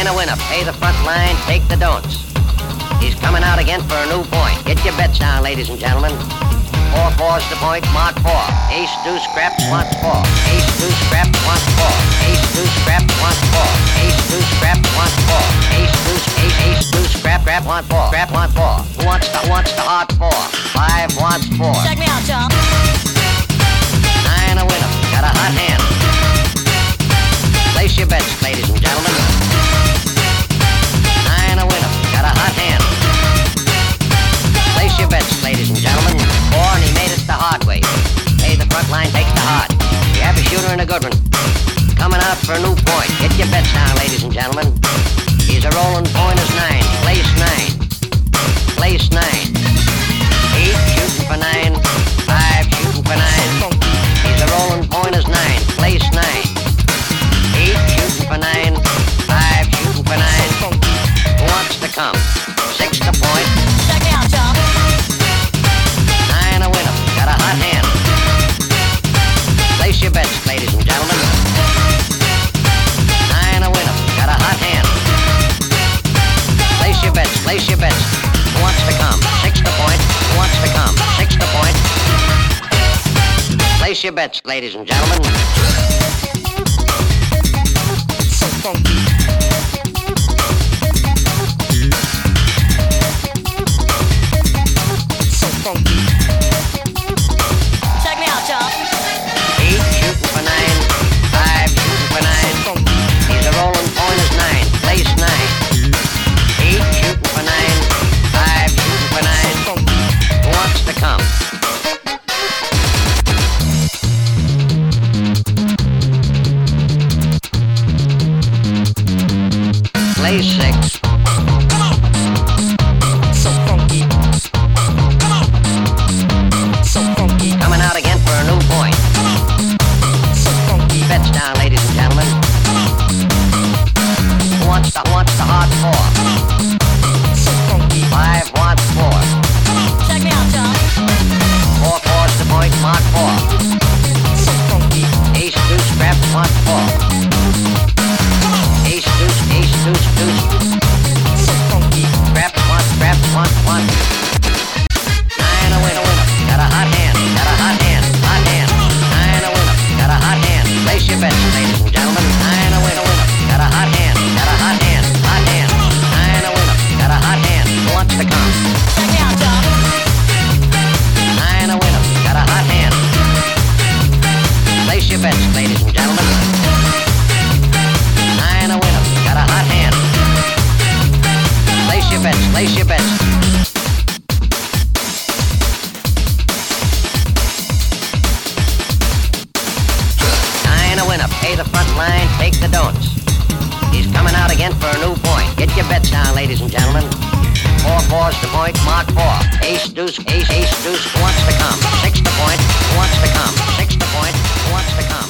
a winner, pay the front line, take the don'ts. He's coming out again for a new point. Get your bets down, ladies and gentlemen. 4-4's the point, mark 4. Ace, deuce, scraps, wants 4. Ace, deuce, scraps, wants 4. Ace, deuce, scraps, wants 4. Ace, deuce, scraps, wants 4. Ace, deuce, ace, deuce, scrap, want 4. Scrap, want 4. Who wants the hard 4? 5 wants 4. Check me out, Tom. 9 a winner, got a hot hand. Place your bets, ladies and gentlemen. 9 a winner, got a hot hand. Place your bets, ladies and gentlemen. 4 and he made it the hard way. Pay the front line, take the hard. You have a shooter and a good one. Coming out for a new point. Get your bets down, ladies and gentlemen. He's a rolling point is 9. Place 9. Place 9. 8 shooting for 9. 5 shooting for 9. He's a rolling point is 9. Place 9. 8 shooting for 9. 5 shooting for 9. Who wants to come? 6 to point. Check me out, Tom. 9 a winner. Got a hot hand. Place your bets, ladies and gentlemen. 9 a winner. Got a hot hand. Place your bets. Place your bets. Who wants to come? 6 to point. Who wants to come? 6 to point. Place your bets, ladies and gentlemen. So funky. So funky. Check me out, Tom. 8 shooting for 9. 5 shooting for 9. He's a rolling point is 9. Place 9. 8 shooting for 9. 5 shooting for 9. Who wants to come? Place 6. So funky. So funky. Coming out again for a new point. So funky. Bets down, ladies and gentlemen. Who wants the hard 4? So funky. 5 wants 4. Check me out, Tom. 4 4's the point, mark 4. So funky. Ace, deuce, scraps, wants 4. Ace, deuce, deuce. So funky. Scraps, wants 1. 9 a winner. Got a hot hand. Got a hot hand. 9 a winner. Got a hot hand. Place your bets, ladies and gentlemen. 9 a winner. Got a hot hand. Got a hot hand. 9 a winner. Got a hot hand. Who wants to come? Check me out, Tom. 9 a winner. Got a hot hand. Place your bets, ladies and gentlemen. 9 a winner. Got a hot hand. Place your bets. Place your bets. Pay the front line, take the don'ts. He's coming out again for a new point. Get your bets down, ladies and gentlemen. 4-4's the point, mark 4. Ace, deuce, ace, deuce. Who wants to come? 6 to point. Who wants to come? 6 to point. Who wants to come?